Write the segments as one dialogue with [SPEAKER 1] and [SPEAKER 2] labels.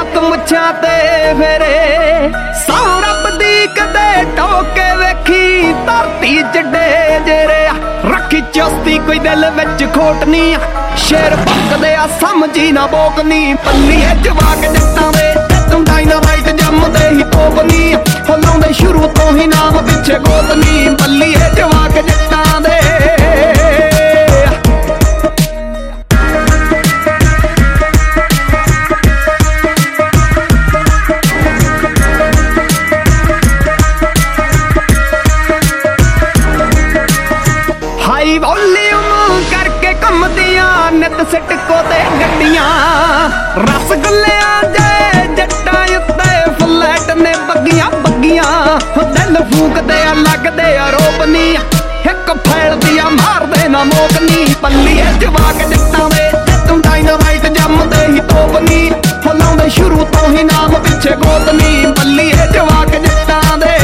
[SPEAKER 1] ਲੱਕ ਮੁੱਛਾਂ ਤੇ ਫੇਰੇ ਸੌ ਰੱਬ ਦੀ ਕਦੇ ਟੋਕੇ ਵੇਖੀ ਧਰਤੀ ਚੱਡੇ ਜੇਰੇ ਰੱਖੀ ਚੁਸਤੀ ਕੋਈ ਦਿਲ ਵਿੱਚ ਖੋਟ ਨੀ ਸ਼ੇਰ ਭੁੱਕਦੇ ਆ ਸਮਝੀ ਨਾ ਬੋਕਨੀ ਪੱਲੀਏ ਜਵਾਕ ਜੱਟਾਂ ਦੇ ਤੂੰ ਡਾਇਨਾਮਾਈਟ ਜੰਮਦੇ ਹੀ ਤੋਪਨੀ ਹੋ ਲਾਉਂਦੇ ਸ਼ੁਰੂ ਤੋਂ ਹੀ ਨਾਮ ਪਿੱਛੇ ਗੋਤਨੀ ਪੱਲੀਏ ਜਵਾਕ ਜੱਟਾਂ ਦੇ ਹਾਈ ਵੋਲਿਊਮ ਕਰਕੇ ਘੁੰਮਦੀਆਂ ਨਿਤ ਸਿਟਕੋ ਤੇ ਗੱਡੀਆਂ ਰਸਗੁੱਲਿਆਂ ਦੇ ਜੱਟਾਂ ਉੱਤੇ ਫਲੈਟ ਨੇ ਬੱਗੀਆਂ ਬੱਗੀਆਂ ਦਿਲ ਫੂਕਦੇ ਆ ਲੱਗਦੇ ਆ ਰੋਪਨੀ ਇੱਕ ਫੈਲਦੀ ਆ ਮਾਰਦੇ ਨਾ ਮੋਕਨੀ ਪੱਲੀਏ ਜਵਾਕ ਜੱਟਾਂ ਦੇ ਤੂੰ ਡਾਇਨਾਮਾਈਟ ਜੰਮਦੇ ਹੀ ਤੋਪਨੀ ਲਾਉਂਦੇ ਸ਼ੁਰੂ ਤੋਂ ਹੀ ਨਾਮ ਪਿੱਛੇ ਗੋਤਨੀ ਪੱਲੀਏ ਜਵਾਕ ਜੱਟਾਂ ਦੇ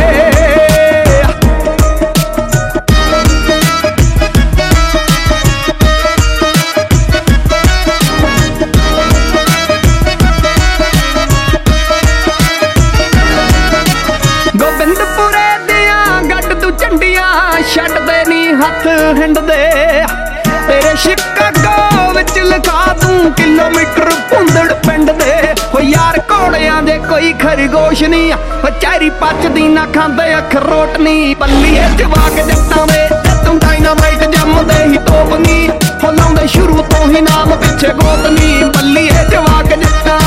[SPEAKER 1] ਗੋਬਿੰਦਪੁਰੇ ਦੀਆਂ ਗੱਡ ਤੂੰ ਝੰਡੀਆਂ ਛੱਡਦੇ ਨੀ ਹੱਥ ਹਿੰਡਦੇ ਤੇਰੇ ਸ਼ਿਕਾਗੋ ਵਿੱਚ ਲਿਖਾ ਦੂੰ ਕਿਲੋਮੀਟਰ ਭੁੰਦੜ ਪਿੰਡ ਦੇ ਹੋ ਯਾਰ ਘੋੜਿਆਂ ਦੇ ਕੋਈ ਖਰਗੋਸ਼ ਨੀ ਹੋ ਚੈਰੀ ਪੱਚਦੀ ਨਾ ਖਾਂਦੇ ਅਖਰੋਟ ਨੀ ਪੱਲੀਏ ਜਵਾਕ ਜੱਟਾਂ ਦੇ ਤੂੰ ਡਾਇਨਾਮਾਈਟ ਜੰਮਦੇ ਹੀ ਤੋਪਨੀ ਹੋ ਲਾਉਂਦੇ ਸ਼ੁਰੂ ਤੋਂ ਹੀ ਨਾਮ ਪਿੱਛੇ ਗੋਤਨੀ ਪੱਲੀਏ ਜਵਾਕ ਜੱਟਾਂ